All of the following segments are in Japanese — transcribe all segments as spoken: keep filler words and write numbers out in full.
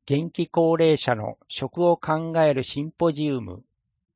元気高齢者の食を考えるシンポジウム。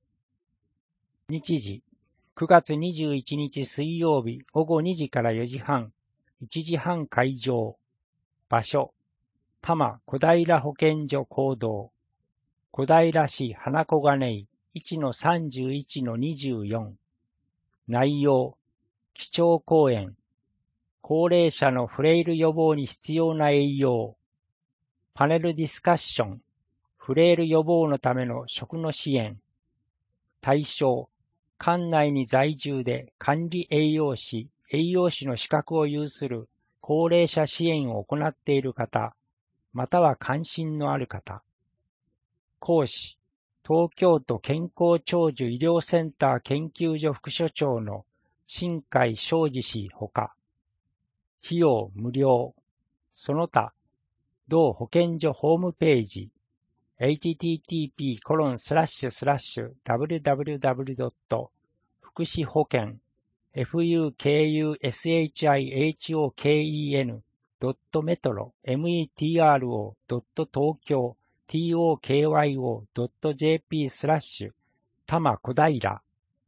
日時、くがつにじゅういちにち水曜日午後にじからよじはん、いちじはん会場。場所、多摩小平保健所講堂。小平市花小金井 いちのさんじゅういちのにじゅうよん。内容、基調講演。高齢者のフレイル予防に必要な栄養。パネルディスカッション。フレイル予防のための食の支援。対象、管内に在住で管理栄養士、栄養士の資格を有する高齢者支援を行っている方、または関心のある方。講師、東京都健康長寿医療センター研究所副所長の新海昌司氏ほか。費用無料。その他、同保健所ホームページ、エイチティーティーピーコロンスラッシュスラッシュダブリューダブリューダブリュードット福祉保健 フユーケーユーエスエイチアイエイチオーケーイーエヌ ドットメトロ メトロ ドット東京 トクヨ ドットジェーピー スラッシュ多摩小平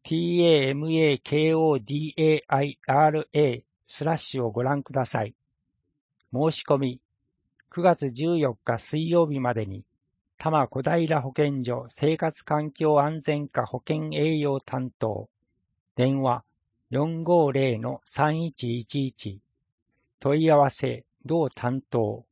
タマコダイラ スラッシュをご覧ください。申し込みくがつじゅうよっか水曜日までに多摩小平保健所生活環境安全課保健栄養担当。電話 よんごーぜろのさんいちいちいち。問い合わせ同担当。